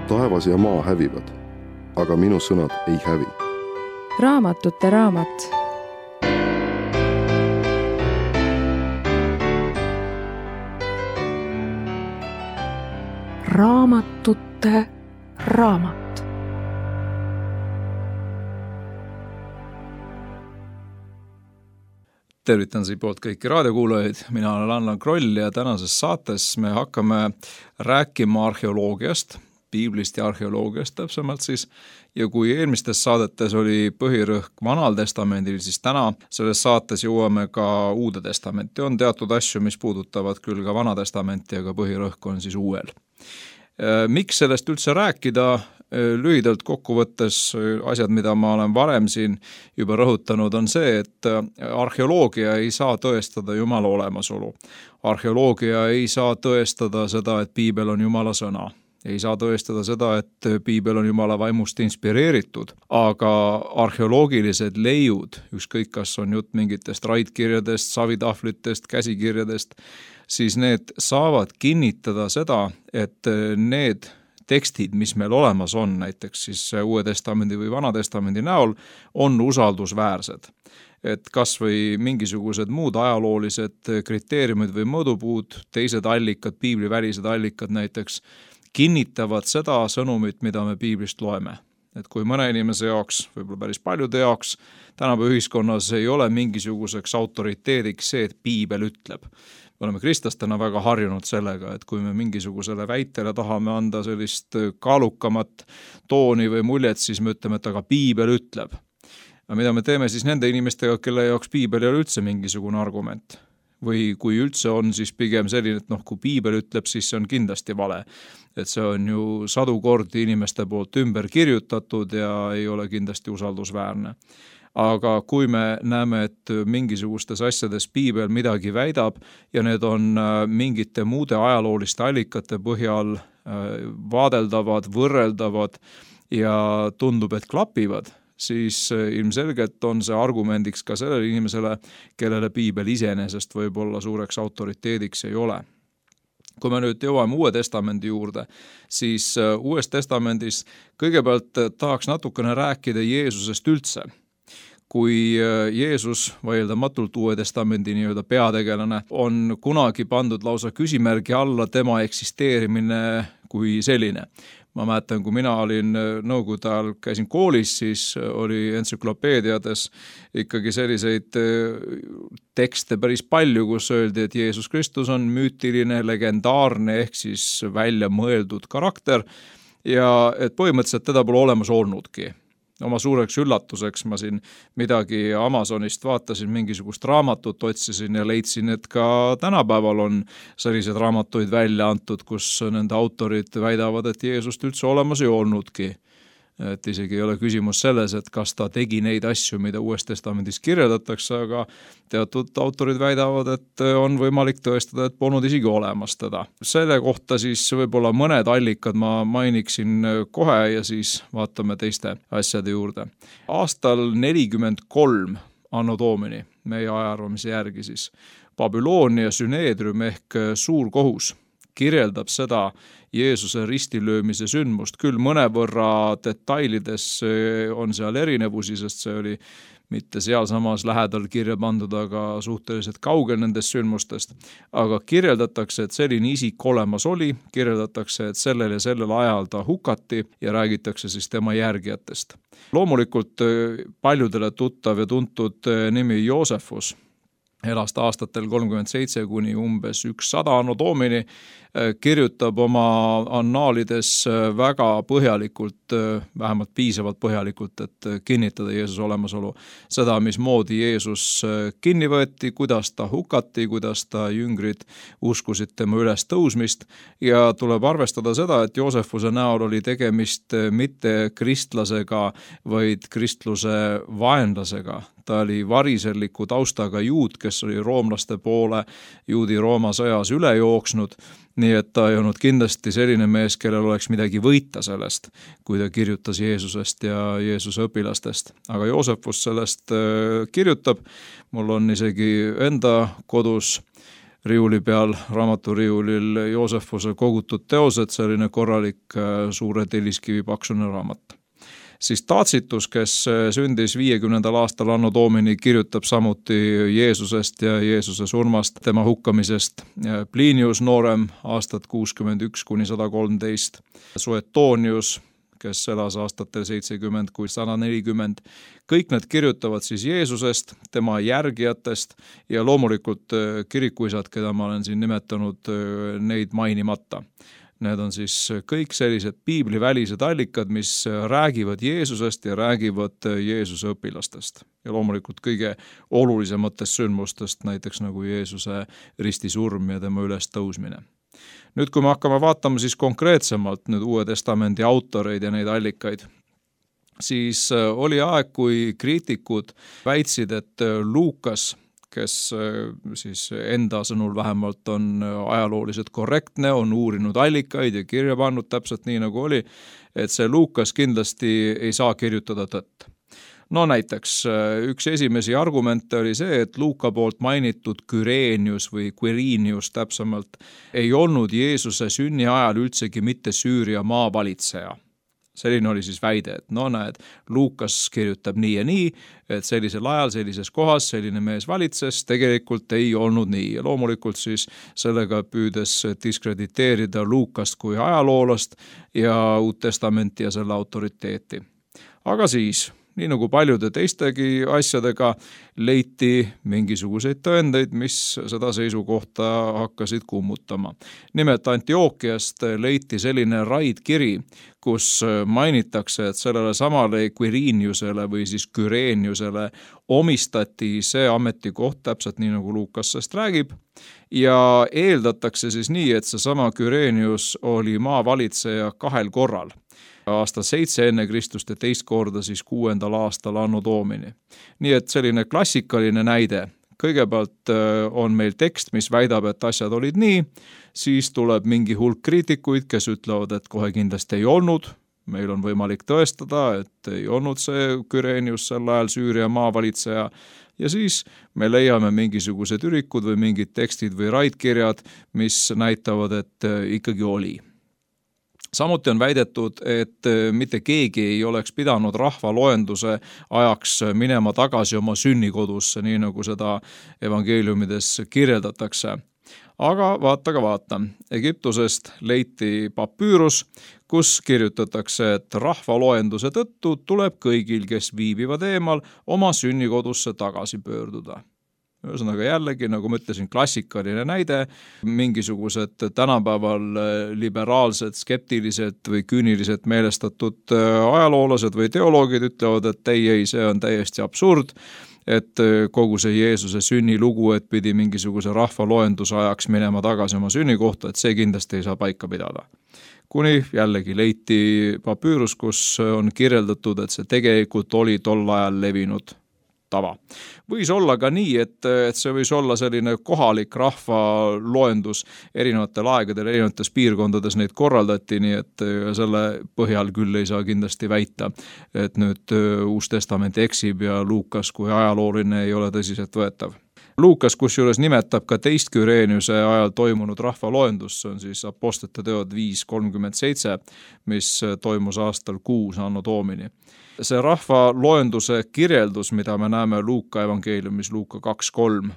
taevas ja maa hävivad, aga minu sõnad ei hävi. Raamatute raamat. Raamatute raamat. Tervitan siin poolt kõiki raadiokuulajaid. Mina olen Allan Kroll ja tänases saates me hakkame rääkima arheoloogiast, piiblist ja arheoloogiast täpsemalt siis. Ja kui eelmistes saadetes oli põhirõhk Vanal Testamendil, siis täna selles saates jõuame ka Uude Testamenti. On teatud asju, mis puudutavad küll ka Vana Testamenti, aga põhirõhk on siis uuel. Miks sellest üldse rääkida? Lühidalt kokkuvõttes asjad, mida ma olen varem siin juba rõhutanud, on see, et arheoloogia ei saa tõestada Jumala olemasolu. Arheoloogia ei saa tõestada seda, et piibel on Jumala sõna. Ei saa tõestada seda, et piibel on Jumala vaimust inspireeritud, aga arheoloogilised leiud, ükskõik kas on jutt mingitest raidkirjadest, savitahvlitest, käsikirjadest, siis need saavad kinnitada seda, et need tekstid, mis meil olemas on, näiteks siis Uue Testamendi või Vana Testamendi näol, on usaldusväärsed. Et kas või mingisugused muud ajaloolised kriteeriumid või mõõdupuud, teised allikad, piiblivälised allikad näiteks, kinnitavad seda sõnumit, mida me piiblist loeme. Et kui mõne inimese jaoks, võib-olla päris paljude jaoks, tänapäeva ühiskonnas ei ole mingisuguseks autoriteediks see, et piibel ütleb. Me oleme kristlastena väga harjunud sellega, et kui me mingisugusele väitele tahame anda sellist kaalukamat tooni või muljet, siis me ütleme, et aga piibel ütleb. Ja mida me teeme siis nende inimestega, kelle jaoks piibel ei ole üldse mingisugune argument? Või kui üldse on, siis pigem selline, et kui piibel ütleb, siis see on kindlasti vale. Et see on ju sadu kordi inimeste poolt ümber kirjutatud ja ei ole kindlasti usaldusväärne. Aga kui me näeme, et mingisugustes asjades piibel midagi väidab ja need on mingite muude ajalooliste allikate põhjal vaadeldavad, võrreldavad ja tundub, et klapivad, siis ilmselgelt on see argumendiks ka sellele inimesele, kellele piibel iseenesest võib olla suureks autoriteediks ei ole. Kui me nüüd jõuame Uue Testamendi juurde, siis Uues Testamendis kõigepealt tahaks natukene rääkida Jeesusest üldse. Kui Jeesus, vaieldamatult Uue Testamendi nii-öelda peategelane, on kunagi pandud lausa küsimärgi alla tema eksisteerimine kui selline. Ma mäletan, kui mina olin nõukogude ajal, käisin koolis, siis oli entsüklopeediades ikkagi selliseid tekste päris palju, kus öeldi, et Jeesus Kristus on müütiline, legendaarne ehk siis välja mõeldud karakter ja et põhimõtteliselt teda pole olemas olnudki. Oma suureks üllatuseks ma siin midagi Amazonist vaatasin, mingisugust raamatut otsisin ja leidsin, et ka tänapäeval on sellised raamatuid välja antud, kus nende autorid väidavad, et Jeesust üldse olemas ei olnudki. Et isegi ei ole küsimus selles, et kas ta tegi neid asju, mida Uues Testamendis kirjeldatakse, aga teatud autorid väidavad, et on võimalik tõestada, et polnud isegi olemas teda. Selle kohta siis võib-olla mõned allikad ma mainiksin kohe ja siis vaatame teiste asjade juurde. Aastal 43 Anno Domini, meie ajaarvamise järgi siis, Babyloonia süneedrium ehk suur kohus kirjeldab seda Jeesuse ristilöömise sündmust. Küll mõnevõrra detailides on seal erinevusi, sest see oli mitte sealsamas lähedal kirja pandud, aga suhteliselt kaugel nendest sündmustest. Aga kirjeldatakse, et selline isik olemas oli, kirjeldatakse, et sellel ja sellel ajal ta hukati ja räägitakse siis tema järgijatest. Loomulikult paljudele tuttav ja tuntud nimi Joosefus elast aastatel 37 kuni umbes 100 Anno Domini, kirjutab oma annaalides väga põhjalikult, vähemalt piisavalt põhjalikult, et kinnitada Jeesuse olemasolu. Seda, mismoodi Jeesus kinni võeti, kuidas ta hukati, kuidas ta jüngrid uskusid tema üles tõusmist ja tuleb arvestada seda, et Joosefuse näol oli tegemist mitte kristlasega, vaid kristluse vaenlasega. Ta oli variserliku taustaga juut, kes oli roomlaste poole Juudi-Rooma sõjas üle jooksnud, nii et ta ei olnud kindlasti selline mees, kellel oleks midagi võita sellest, kui ta kirjutas Jeesusest ja Jeesuse õpilastest. Aga Joosefus sellest kirjutab, mul on isegi enda kodus riiuli peal, raamaturiiulil Joosefuse kogutud teosed, selline korralik suure telliskivi paksune raamat. Siis Tacitus, kes sündis 50. aastal anno Domini, kirjutab samuti Jeesusest ja Jeesuse surmast, tema hukkamisest. Plinius noorem, aastat 61–113, Suetonius, kes elas aastatel 70–140. Kõik need kirjutavad siis Jeesusest, tema järgijatest ja loomulikult kirikuisad, keda ma olen siin nimetanud, neid mainimata. Need on siis kõik sellised piiblivälised allikad, mis räägivad Jeesusest ja räägivad Jeesuse õpilastest. Ja loomulikult kõige olulisematest sündmustest, näiteks nagu Jeesuse ristisurm ja tema ülestõusmine. Nüüd, kui me hakkame vaatama siis konkreetsemalt nüüd Uue Testamendi autoreid ja neid allikaid, siis oli aeg, kui kriitikud väitsid, et Luukas, kes siis enda sõnul vähemalt on ajalooliselt korrektne, on uurinud allikaid ja kirja pannud täpselt nii, nagu oli, et see Luukas kindlasti ei saa kirjutada tõtt. No näiteks üks esimesi argumente oli see, et Luuka poolt mainitud Kyrenius või Quirinius täpsemalt ei olnud Jeesuse sünni ajal üldsegi mitte Süüria maavalitseja. Selline oli siis väide, et no näed, Luukas kirjutab nii ja nii, et sellisel ajal, sellises kohas selline mees valitses, tegelikult ei olnud nii. Ja loomulikult siis sellega püüdes diskrediteerida Luukast kui ajaloolast ja Uut Testamenti ja selle autoriteeti. Aga siis, nii nagu paljude teistegi asjadega, leiti mingisuguseid tõendeid, mis seda seisukohta hakkasid kummutama. Nimelt Antiookiast leiti selline raidkiri, kus mainitakse, et sellele samale Quiriniusele või siis Kyreniusele omistati see ametikoht täpselt nii, nagu Luukas sest räägib. Ja eeldatakse siis nii, et see sama Kyrenius oli maavalitseja 2 korral. Aastal 7 enne Kristust ja teist korda siis 6. aastal anno Domini. Nii et selline klassikaline näide. Kõigepealt on meil tekst, mis väidab, et asjad olid nii, siis tuleb mingi hulk kriitikuid, kes ütlevad, et kohe kindlasti ei olnud. Meil on võimalik tõestada, et ei olnud see Kyrenius sel ajal Süüria maavalitseja. Ja siis me leiame mingisugused ürikud või mingid tekstid või raidkirjad, mis näitavad, et ikkagi oli. Samuti on väidetud, et mitte keegi ei oleks pidanud rahvaloenduse ajaks minema tagasi oma sünnikodusse, nii nagu seda evangeeliumides kirjeldatakse. Aga vaata. Egiptusest leiti papüürus, kus kirjutatakse, et rahvaloenduse tõttu tuleb kõigil, kes viibivad eemal, oma sünnikodusse tagasi pöörduda. Ühesõnaga jällegi, nagu ma ütlesin, klassikaline näide, mingisugused tänapäeval liberaalsed, skeptilised või küüniliselt meelestatud ajaloolased või teoloogid ütlevad, et ei, see on täiesti absurd, et kogu see Jeesuse sünnilugu, et pidi mingisuguse rahvaloenduse ajaks minema tagasi oma sünnikohta, et see kindlasti ei saa paika pidada. Kuni jällegi leiti papüürus, kus on kirjeldatud, et see tegelikult oli tol ajal levinud tava. Võis olla ka nii, et see võis olla selline kohalik rahvaloendus erinevatel aegadel, erinevates piirkondades neid korraldati, nii et selle põhjal küll ei saa kindlasti väita, et nüüd Uus Testament eksib ja Luukas kui ajalooline ei ole tõsiselt võetav. Luukas kusjuures nimetab ka teist Kyreniuse ajal toimunud rahvaloendust, see on siis Apostlite teod 5:37, mis toimus aastal 6 anno Domini. See rahvaloenduse kirjeldus, mida me näeme Luuka evangeeliumis, Luuka 2:3,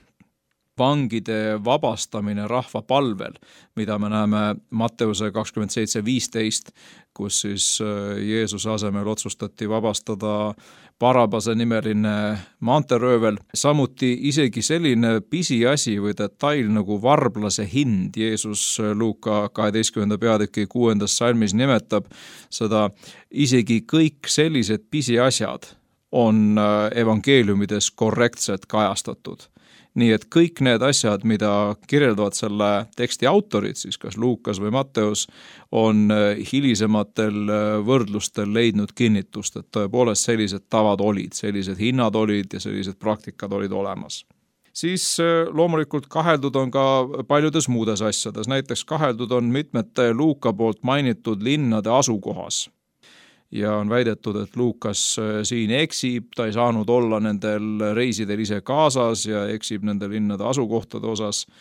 vangide vabastamine rahva palvel, mida me näeme Matteuse 27:15, kus siis Jeesuse asemel otsustati vabastada Barabase nimeline maanteeröövel. Samuti isegi selline pisiasi või detail nagu varblase hind. Jeesus Luuka 12. peatüki 6. salmis nimetab seda, isegi kõik sellised pisiasjad on evangeeliumides korrektselt kajastatud. Nii et kõik need asjad, mida kirjeldavad selle teksti autorid, siis kas Luukas või Matteus, on hilisematel võrdlustel leidnud kinnitust, et tõepoolest sellised tavad olid, sellised hinnad olid ja sellised praktikad olid olemas. Siis loomulikult kaheldud on ka paljudes muudes asjades, näiteks kaheldud on mitmete Luuka poolt mainitud linnade asukohas. Ja on väidetud, et Luukas siin eksib, ta ei saanud olla nendel reisidel ise kaasas ja eksib nende linnade asukohtade osas.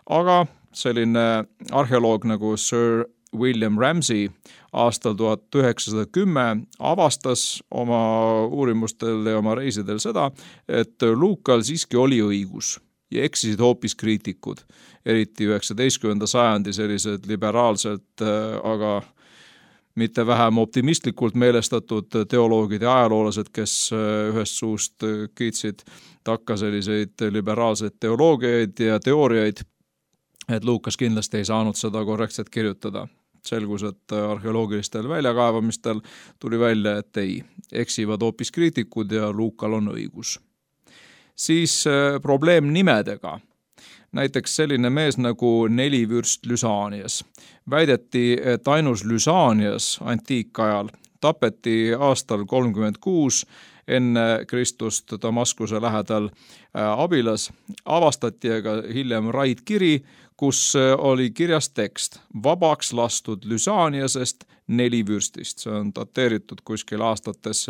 aga selline arheoloog nagu Sir William Ramsay aastal 1910 avastas oma uurimustel ja oma reisidel seda, et Luukal siiski oli õigus ja eksisid hoopis kriitikud, eriti 19. sajandi sellised liberaalselt, aga mitte vähem optimistlikult meelestatud teoloogid ja ajaloolased, kes ühest suust kiitsid takka selliseid liberaalseid teoloogiaid ja teooriaid, et Luukas kindlasti ei saanud seda korrektselt kirjutada. Selgus, et arheoloogilistel väljakaevamistel tuli välja, et ei, eksivad hoopis kriitikud ja Luukal on õigus. Siis probleem nimedega. Näiteks selline mees nagu Nelivürst Lysanias. Väideti, et ainus Lysanias antiikajal tapeti aastal 36 enne Kristust Damaskuse lähedal Abilas, avastati aga hiljem raidkiri, kus oli kirjas tekst vabaks lastud Lysaniasest Nelivürstist. See on dateeritud kuskil aastatesse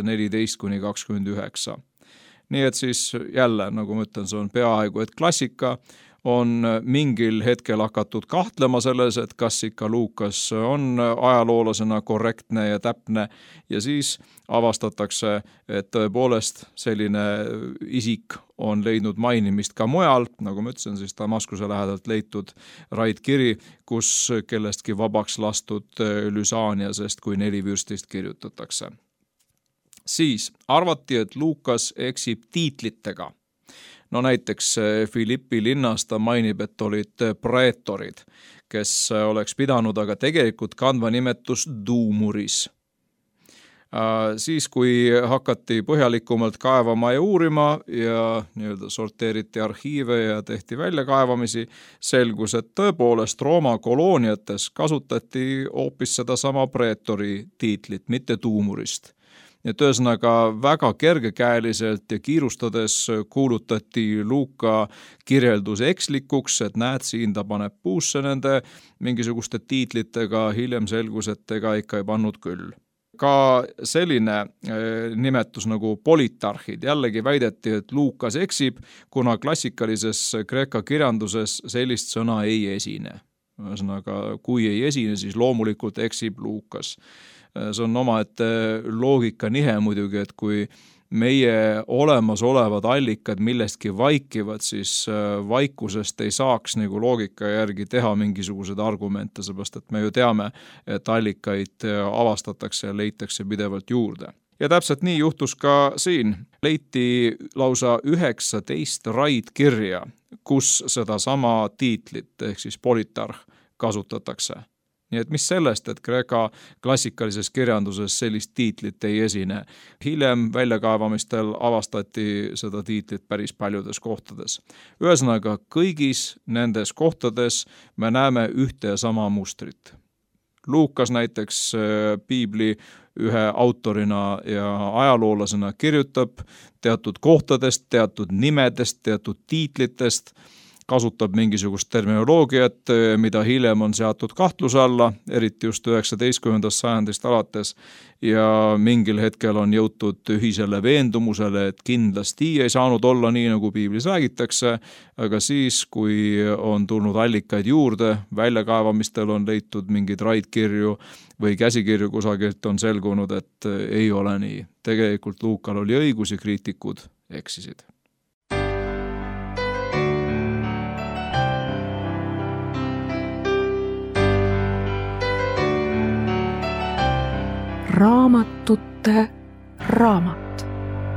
14–29. Nii et siis jälle, nagu ma ütlen, see on peaaegu, et klassika, on mingil hetkel hakatud kahtlema selles, et kas ikka Luukas on ajaloolasena korrektne ja täpne ja siis avastatakse, et tõepoolest selline isik on leidnud mainimist ka mujal, nagu ma ütlesin, siis Damaskuse lähedalt leitud raidkiri, kus kellestki vabaks lastud Lysaniasest kui Nelivürstist kirjutatakse. Siis arvati, et Luukas eksib tiitlitega. No näiteks Philippi linnas ta mainib, et olid praetorid, kes oleks pidanud aga tegelikult kandva nimetus Duumuris. Siis, kui hakati põhjalikumalt kaevama ja uurima ja nii-öelda sorteeriti arhiive ja tehti väljakaevamisi, selgus, et tõepoolest Rooma kolooniates kasutati hoopis sedasama praetori tiitlit, mitte Duumurist. Et ühesõnaga väga kergekäeliselt ja kiirustades kuulutati Luuka kirjeldus ekslikuks, et näed, siin ta paneb puusse nende mingisuguste tiitlitega, hiljem selgus, et ega ikka ei pannud küll. Ka selline nimetus nagu politarhid, jällegi väideti, et Luukas eksib, kuna klassikalises Kreeka kirjanduses sellist sõna ei esine. Ühesõnaga, kui ei esine, siis loomulikult eksib Luukas. See on omaette loogika nihe muidugi, et kui meie olemasolevad allikad millestki vaikivad, siis vaikusest ei saaks nagu loogika järgi teha mingisuguseid argumente, seepärast et me ju teame, et allikaid avastatakse ja leitakse pidevalt juurde. Ja täpselt nii juhtus ka siin. Leiti lausa 19 raidkirja, kus sedasama tiitlit ehk siis politarh kasutatakse. Nii et mis sellest, et Kreeka klassikalises kirjanduses sellist tiitlit ei esine. Hiljem väljakaevamistel avastati seda tiitlit päris paljudes kohtades. Ühesõnaga, kõigis nendes kohtades me näeme ühte ja sama mustrit. Luukas näiteks piibli ühe autorina ja ajaloolasena kirjutab teatud kohtadest, teatud nimedest, teatud tiitlitest, kasutab mingisugust terminoloogiat, mida hiljem on seatud kahtluse alla, eriti just 19. sajandist alates, ja mingil hetkel on jõutud ühisele veendumusele, et kindlasti ei saanud olla nii, nagu piiblis räägitakse, aga siis, kui on tulnud allikaid juurde, väljakaevamistel on leitud mingeid raidkirju või käsikirju kusagilt, on selgunud, et ei ole nii. Tegelikult Luukal oli õigus ja kriitikud eksisid. Raamatute raamat.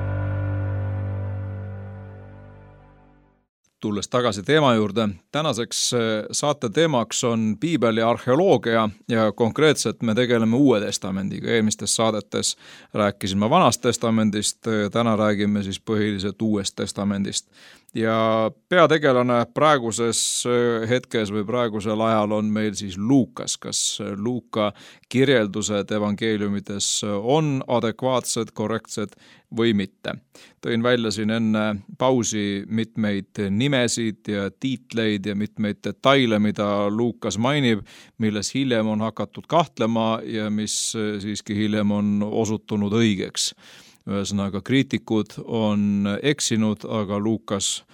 Tulles tagasi teema juurde, tänaseks saate teemaks on piibel ja arheoloogia ja konkreetselt me tegeleme Uue Testamendiga. Eelmistes saadetes rääkisime Vanast Testamendist, täna räägime siis põhiliselt Uuest Testamendist. Ja peategelane praeguses hetkes või praegusel ajal on meil siis Luukas. Kas Luuka kirjeldused evangeeliumides on adekvaatsed, korrektsed või mitte? Tõin välja siin enne pausi mitmeid nimesid ja tiitleid ja mitmeid detaile, mida Luukas mainib, milles hiljem on hakatud kahtlema ja mis siiski hiljem on osutunud õigeks. Ühesõnaga, kriitikud on eksinud, aga Luukas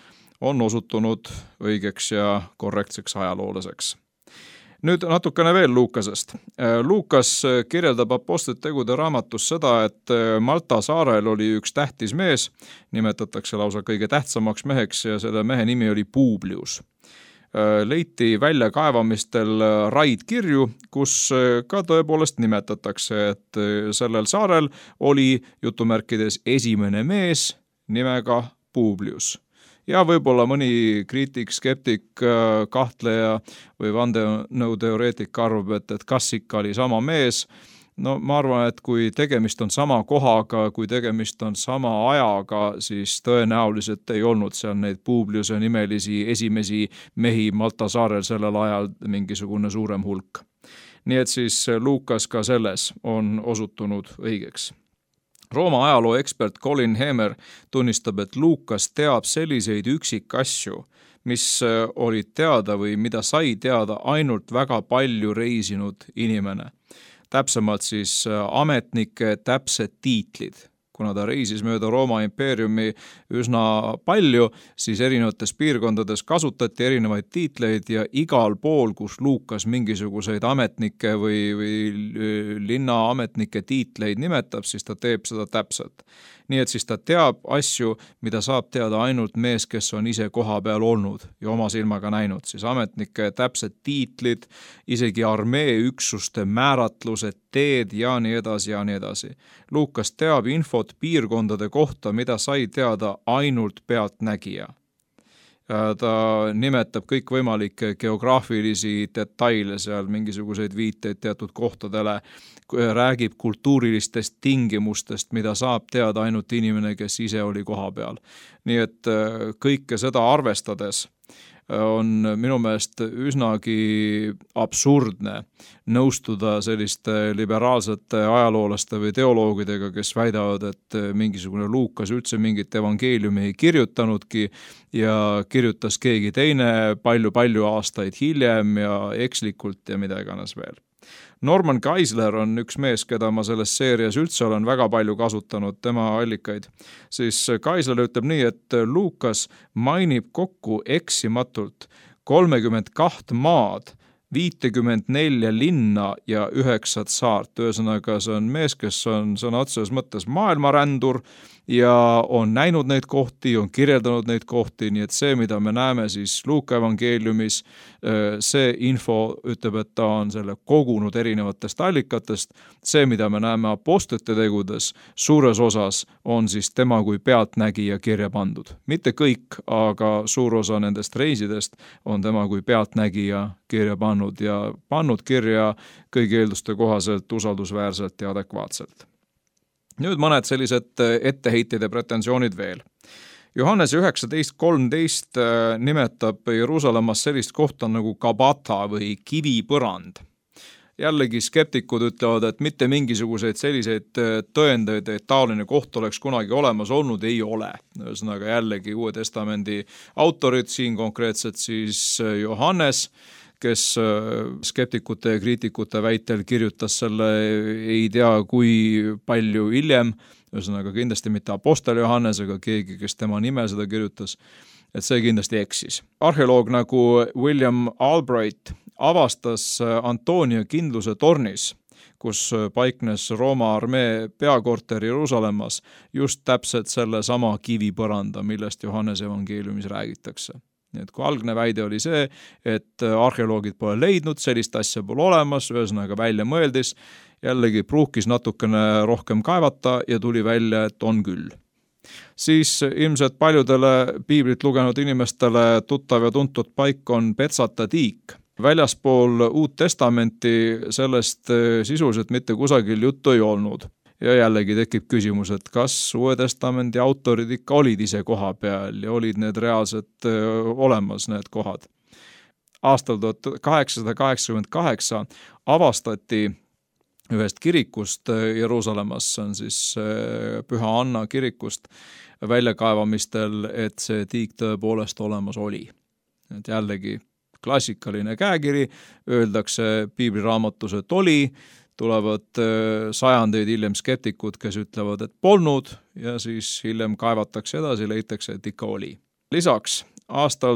on osutunud õigeks ja korrektseks ajaloolaseks. Nüüd natukene veel Luukasest. Luukas kirjeldab Apostlite tegude raamatus seda, et Malta saarel oli üks tähtis mees, nimetatakse lausa kõige tähtsamaks meheks ja selle mehe nimi oli Publius. Leiti väljakaevamistel raidkirju, kus ka tõepoolest nimetatakse, et sellel saarel oli jutumärkides esimene mees nimega Publius. Ja võib-olla mõni kriitik, skeptik, kahtleja või vandenõuteoreetik arvab, et kas ikka oli sama mees. No ma arvan, et kui tegemist on sama kohaga, kui tegemist on sama ajaga, siis tõenäoliselt ei olnud seal neid Publiuse nimelisi esimesi mehi Malta saarel sellel ajal mingisugune suurem hulk. Nii et siis Luukas ka selles on osutunud õigeks. Rooma ajaloo ekspert Colin Hemer tunnistab, et Luukas teab selliseid üksikasju, mis olid teada või mida sai teada ainult väga palju reisinud inimene. Täpsemalt siis ametnike täpsed tiitlid. Kuna ta reisis mööda Rooma impeeriumi üsna palju, siis erinevates piirkondades kasutati erinevaid tiitleid ja igal pool, kus Luukas mingisuguseid ametnike või linna ametnike tiitleid nimetab, siis ta teeb seda täpselt. Nii et siis ta teab asju, mida saab teada ainult mees, kes on ise koha peal olnud ja oma silmaga näinud. Siis ametnike täpsed tiitlid, isegi armee üksuste määratlused, teed ja nii edasi ja nii edasi. Luukas teab infot piirkondade kohta, mida sai teada ainult pealtnägija. Ta nimetab kõikvõimalikke geograafilisi detaile seal, mingisuguseid viiteid teatud kohtadele, räägib kultuurilistest tingimustest, mida saab teada ainult inimene, kes ise oli koha peal. Nii et kõike seda arvestades on minu meelest üsnagi absurdne nõustuda selliste liberaalsete ajaloolaste või teoloogidega, kes väidavad, et mingisugune Luukas üldse mingit evangeeliumi ei kirjutanudki ja kirjutas keegi teine palju aastaid hiljem ja ekslikult ja mida iganes veel. Norman Geisler on üks mees, keda ma selles seerias üldse olen väga palju kasutanud, tema allikaid. Siis Geisler ütleb nii, et Luukas mainib kokku eksimatult 32 maad, 54 linna ja 9 saart. Ühesõnaga, see on mees, kes on sõna otseses mõttes maailmarändur ja on näinud neid kohti, on kirjeldanud neid kohti, nii et see, mida me näeme siis Luuka evangeeliumis, see info ütleb, et ta on selle kogunud erinevatest allikatest. See, mida me näeme Apostlite tegudes, suures osas on siis tema kui pealtnägija kirja pandud. Mitte kõik, aga suur osa nendest reisidest on tema kui pealtnägija kirja pannud ja pannud kirja kõigi eelduste kohaselt, usaldusväärselt ja adekvaatselt. Nüüd mõned sellised etteheited ja pretensioonid veel. Johannese 19.13 nimetab Jeruusalemmas sellist kohta nagu Gabata või kivipõrand. Jällegi skeptikud ütlevad, et mitte mingisuguseid selliseid tõendeid, et taoline koht oleks kunagi olemas olnud, ei ole. Ühesõnaga jällegi Uue Testamendi autorid, siin konkreetselt siis Johannes, kes skeptikute ja kriitikute väitel kirjutas selle ei tea kui palju hiljem, ühesõnaga kindlasti mitte Apostel Johannes, aga keegi, kes tema nime seda kirjutas, et see kindlasti eksis. Arheoloog nagu William Albright avastas Antonia kindluse tornis, kus paiknes Rooma armee peakorter Jeruusalemmas, just täpselt selle sama kivipõranda, millest Johannese evangeeliumis räägitakse. Nii et kui algne väide oli see, et arheoloogid pole leidnud, sellist asja pole olemas, ühesõnaga välja mõeldis, jällegi pruukis natukene rohkem kaevata ja tuli välja, et on küll. Siis ilmselt paljudele piiblit lugenud inimestele tuttav ja tuntud paik on Petsata tiik. Väljaspool Uut Testamenti sellest sisuliselt mitte kusagil juttu ei olnud. Ja jällegi tekib küsimus, et kas Uue Testamendi autorid ikka olid ise koha peal ja olid need reaalselt olemas, need kohad. Aastal 1888 avastati ühest kirikust Jeruusalemmas, see on siis Püha Anna kirikust, väljakaevamistel, et see tiik tõepoolest olemas oli. Et jällegi klassikaline käekiri, öeldakse piibliraamatus, et oli, tulevad sajandeid hiljem skeptikud, kes ütlevad, et polnud ja siis hiljem kaevatakse edasi, leitakse, et ikka oli. Lisaks aastal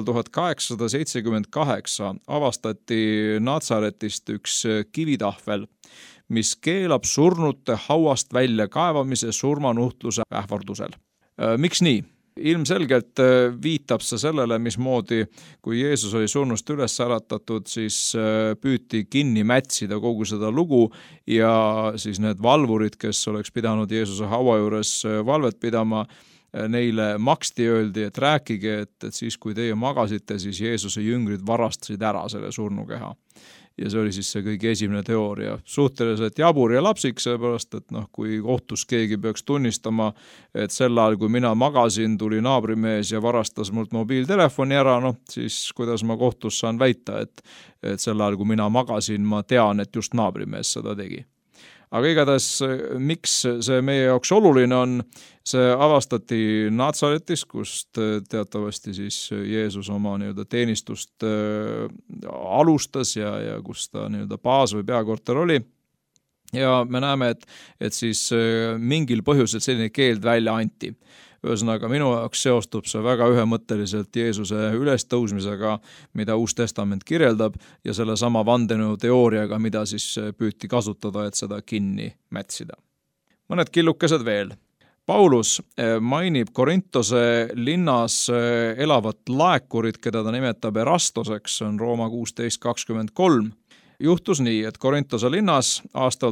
1878 avastati Natsaretist üks kivitahvel, mis keelab surnute hauast välja kaevamise surmanuhtluse ähvardusel. Miks nii? Ilmselgelt viitab see sellele, mismoodi, kui Jeesus oli surnust üles äratatud, siis püüti kinni mätsida kogu seda lugu ja siis need valvurid, kes oleks pidanud Jeesuse haua juures valvet pidama, neile maksti, öeldi, et rääkige, et siis kui teie magasite, siis Jeesuse jüngrid varastasid ära selle surnukeha. Ja see oli siis see kõige esimene teooria. Suhteliselt jabur ja lapsik, sellepärast, et kui kohtus keegi peaks tunnistama, et sel ajal, kui mina magasin, tuli naabrimees ja varastas mult mobiiltelefoni ära, siis kuidas ma kohtus saan väita, et sel ajal, kui mina magasin, ma tean, et just naabrimees seda tegi. Aga igatahes, miks see meie jaoks oluline on, see avastati Natsaretis, kust teatavasti siis Jeesus oma teenistust alustas ja kus ta baas või peakorter oli. Ja me näeme, et siis mingil põhjusel selline keeld välja anti. Ühesõnaga, minu jaoks seostub see väga ühemõtteliselt Jeesuse ülestõusmisega, mida Uus Testament kirjeldab, ja selle sama vandenõu teooriaga, mida siis püüti kasutada, et seda kinni mätsida. Mõned killukesed veel. Paulus mainib Korintose linnas elavat laekurit, keda ta nimetab Erastoseks, on Rooma 16:23. Juhtus nii, et Korintose linnas aastal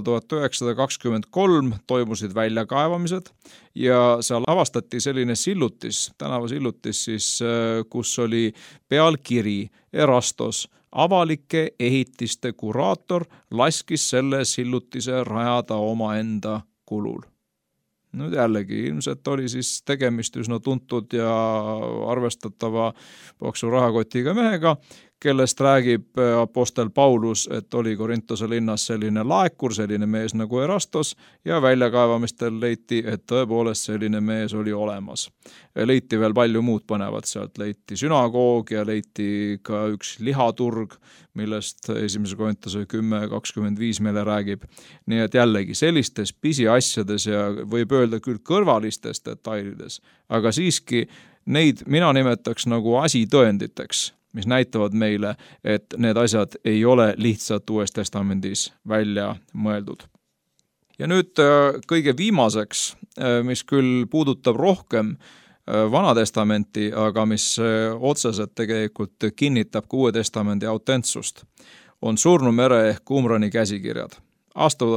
1923 toimusid väljakaevamised ja seal avastati selline sillutis, tänavasillutis siis, kus oli pealkiri Erastos, avalike ehitiste kuraator, laskis selle sillutise rajada omaenda kulul. Nüüd jällegi, ilmselt oli siis tegemist üsna tuntud ja arvestatava paksu rahakotiga mehega, kellest räägib apostel Paulus, et oli Korintose linnas selline laekur, selline mees nagu Erastos ja väljakaevamistel leiti, et tõepoolest selline mees oli olemas. Leiti veel palju muud põnevat sealt, leiti sünagoog ja leiti ka üks lihaturg, millest 1. Korintose 10:25 meile räägib. Nii et jällegi sellistes pisiasjades ja võib öelda küll kõrvalistes detailides, aga siiski neid mina nimetaks nagu asitõenditeks, mis näitavad meile, et need asjad ei ole lihtsalt Uues Testamendis välja mõeldud. Ja nüüd kõige viimaseks, mis küll puudutab rohkem Vana Testamenti, aga mis otseselt tegelikult kinnitab Uue Testamendi autentsust, on Surnumere ehk Qumrani käsikirjad. Aastal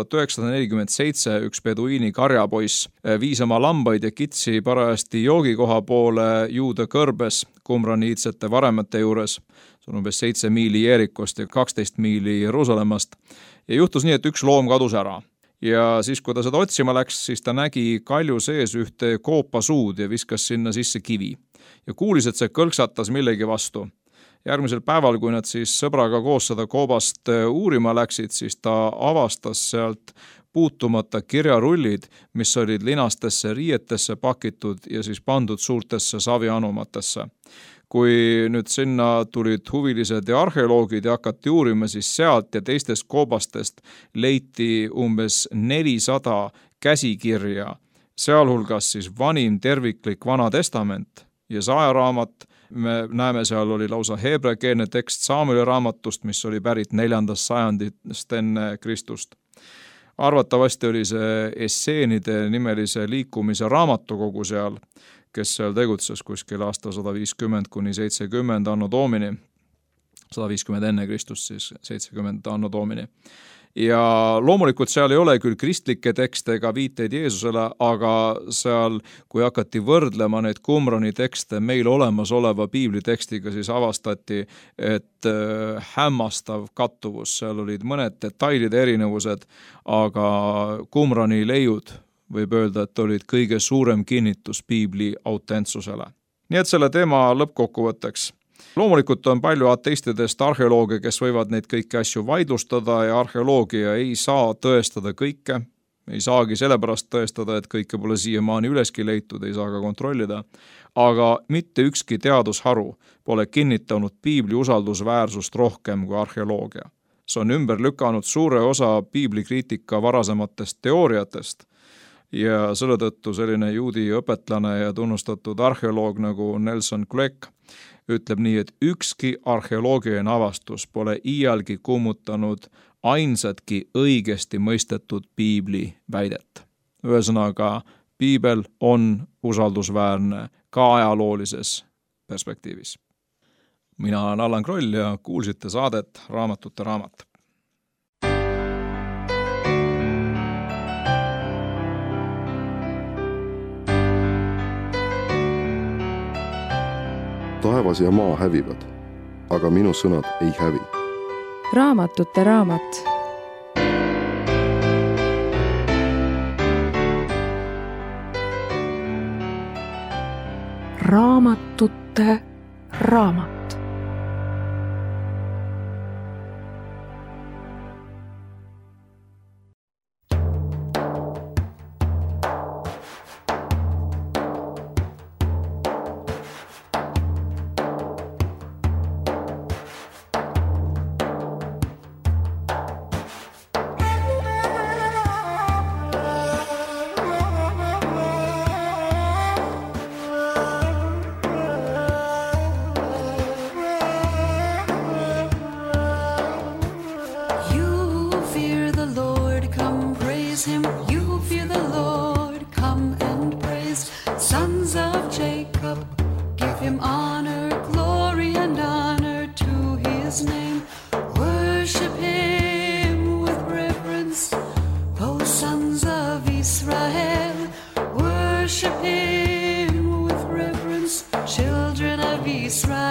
1947 üks beduiini karjapoiss viis oma lambaid ja kitsi parajasti joogikoha poole Juuda kõrbes Qumrani iidsete varemete juures. See on umbes 7 miili Jeerikost ja 12 miili Jeruusalemmast. Ja juhtus nii, et üks loom kadus ära. Ja siis, kui ta seda otsima läks, siis ta nägi kalju sees ühte koopasuud ja viskas sinna sisse kivi. Ja kuulis, et see kõlksatas millegi vastu. Järgmisel päeval, kui nad siis sõbraga koos seda koobast uurima läksid, siis ta avastas sealt puutumata kirjarullid, mis olid linastesse riietesse pakitud ja siis pandud suurtesse savianumatesse. Kui nüüd sinna tulid huvilised ja arheoloogid ja hakati uurima, siis sealt ja teistest koobastest leiti umbes 400 käsikirja, sealhulgas siis vanim terviklik Vana Testament ja Saajaraamat. Me näeme, seal oli lausa heebreakeelne tekst Saamuli raamatust, mis oli pärit 4. sajandist enne Kristust. Arvatavasti oli see Esseenide nimelise liikumise raamatukogu seal, kes seal tegutses kuskil aasta 150–70 anno Domini, 150 enne Kristust siis 70 anno Domini. Ja loomulikult seal ei ole küll kristlikke tekste ega viiteid Jeesusele, aga seal, kui hakati võrdlema neid Qumrani tekste meil olemasoleva piiblitekstiga, siis avastati, et hämmastav kattuvus. Seal olid mõned detailide erinevused, aga Qumrani leiud võib öelda, et olid kõige suurem kinnitus piibli autentsusele. Nii et selle teema lõppkokkuvõtteks. Loomulikult on palju ateistidest arheolooge, kes võivad neid kõiki asju vaidlustada ja arheoloogia ei saa tõestada kõike. Ei saagi sellepärast tõestada, et kõike pole siiamaani üleski leitud, ei saa ka kontrollida. Aga mitte ükski teadusharu pole kinnitanud piibli usaldusväärsust rohkem kui arheoloogia. See on ümber lükanud suure osa piiblikriitika varasematest teooriatest. Ja selle tõttu selline juudi õpetlane ja tunnustatud arheoloog nagu Nelson Glueck ütleb nii, et ükski arheoloogiline avastus pole iialgi kummutanud ainsatki õigesti mõistetud piibli väidet. Ühesõnaga, piibel on usaldusväärne ka ajaloolises perspektiivis. Mina olen Allan Kroll ja kuulsite saadet Raamatute raamat. Taevas ja maa hävivad, aga minu sõnad ei hävi. Raamatute raamat. Raamatute raamat. Israel, children of Israel.